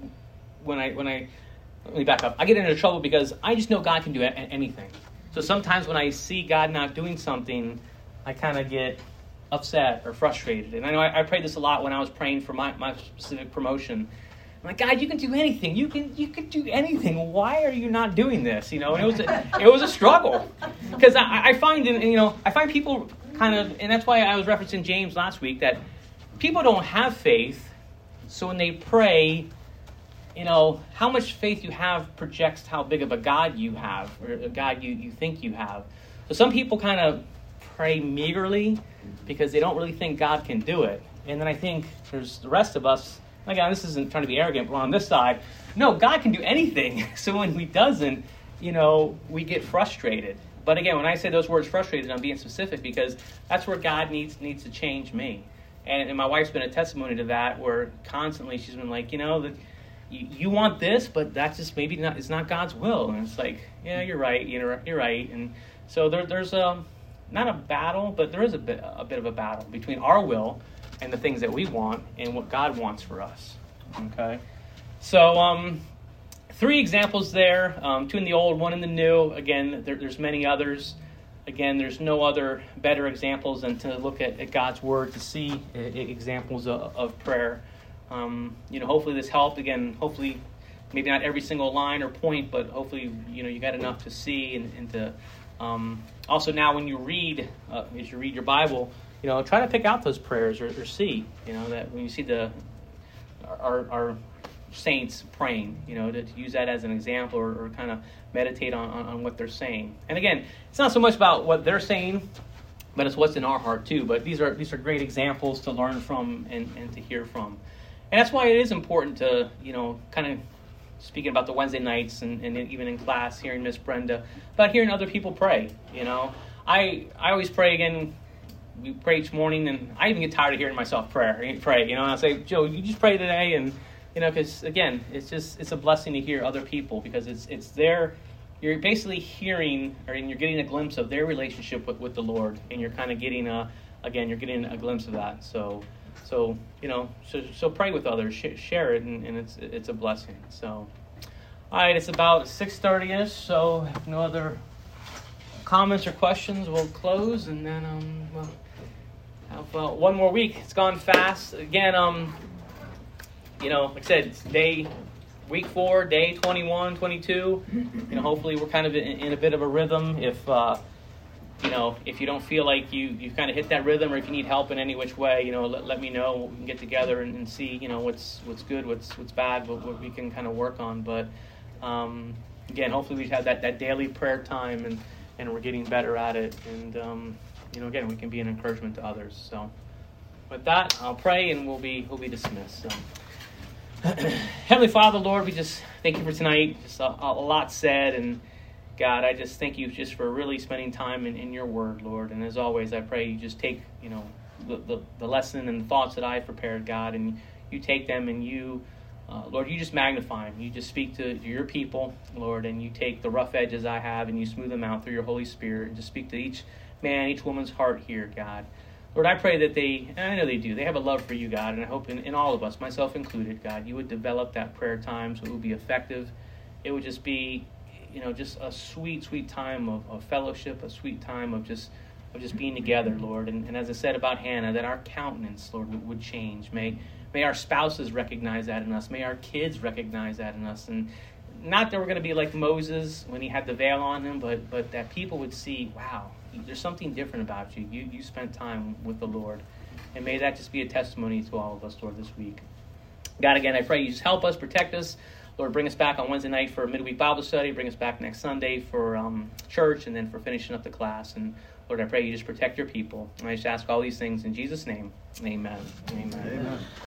when I, when I, let me back up. I get into trouble because I just know God can do a- anything. So sometimes when I see God not doing something, I kind of get upset or frustrated. And I know I, I prayed this a lot when I was praying for my, my specific promotion. I'm like, God, you can do anything. You can you can do anything. Why are you not doing this? You know, and it was a, it was a struggle because I, I find in, you know I find people kind of, and that's why I was referencing James last week, that people don't have faith. So when they pray, you know, how much faith you have projects how big of a God you have, or a God you, you think you have. So some people kind of pray meagerly because they don't really think God can do it. And then I think there's the rest of us. Again, this isn't trying to be arrogant, but on this side, no, God can do anything. So when he doesn't, you know, we get frustrated. But again, when I say those words frustrated, I'm being specific because that's where God needs needs to change me. And, and my wife's been a testimony to that, where constantly she's been like, you know, that you, you want this, but that's just maybe not, it's not God's will. And it's like, yeah, you're right, you're, you're right. And so there, there's a, not a battle, but there is a bit, a bit of a battle between our will and the things that we want and what God wants for us. Okay? So, um, three examples there, um, two in the old, one in the new. Again, there, there's many others. Again, there's no other better examples than to look at, at God's Word to see uh, examples of, of prayer. Um, you know, hopefully this helped. Again, hopefully maybe not every single line or point, but hopefully, you know, you got enough to see and, and to... Um, also now when you read, uh, as you read your Bible, you know, try to pick out those prayers or, or see, you know, that when you see the our, our saints praying, you know, to, to use that as an example or, or kind of meditate on, on, on what they're saying. And again, it's not so much about what they're saying, but it's what's in our heart too. But these are these are great examples to learn from and, and to hear from. And that's why it is important to, you know, kind of speaking about the Wednesday nights and, and even in class, hearing Miss Brenda, about hearing other people pray. You know, I I always pray again. We pray each morning, and I even get tired of hearing myself pray. Pray, you know, and I'll say, Joe, you just pray today, and you know, because again, it's just it's a blessing to hear other people because it's it's their you're basically hearing or and you're getting a glimpse of their relationship with, with the Lord, and you're kind of getting a again you're getting a glimpse of that. So so you know so so pray with others, sh- share it, and, and it's it's a blessing. So all right, it's about six thirty ish. So if no other comments or questions, we'll close, and then um well. Well, one more week. It's gone fast. Again, um, you know, like I said, it's day, week four, day twenty-one, twenty-two. You know, hopefully we're kind of in, in a bit of a rhythm. If, uh, you know, if you don't feel like you, you've kind of hit that rhythm or if you need help in any which way, you know, let, let me know. We can get together and, and see, you know, what's what's good, what's what's bad, what, what we can kind of work on. But, um, again, hopefully we have that, that daily prayer time and, and we're getting better at it. And, um you know, again, we can be an encouragement to others. So, with that, I'll pray and we'll be we'll be dismissed. So, Heavenly Father, Lord, we just thank you for tonight. Just a, a lot said, and God, I just thank you just for really spending time in, in your Word, Lord. And as always, I pray you just take you know the the, the lesson and the thoughts that I prepared, God, and you take them and you, uh, Lord, you just magnify them. You just speak to, to your people, Lord, and you take the rough edges I have and you smooth them out through your Holy Spirit and just speak to each man, each woman's heart here, God. Lord, I pray that they, and I know they do, they have a love for you, God, and I hope in, in all of us, myself included, God, you would develop that prayer time so it would be effective. It would just be, you know, just a sweet, sweet time of, of fellowship, a sweet time of just of just being together, Lord. And, and as I said about Hannah, that our countenance, Lord, would, would change. May, may our spouses recognize that in us. May our kids recognize that in us. And not that we're going to be like Moses when he had the veil on him, but but that people would see, wow, there's something different about you. You you spent time with the Lord. And may that just be a testimony to all of us, Lord, this week. God, again, I pray you just help us, protect us. Lord, bring us back on Wednesday night for a midweek Bible study. Bring us back next Sunday for um, church and then for finishing up the class. And Lord, I pray you just protect your people. And I just ask all these things in Jesus' name. Amen. Amen. Amen.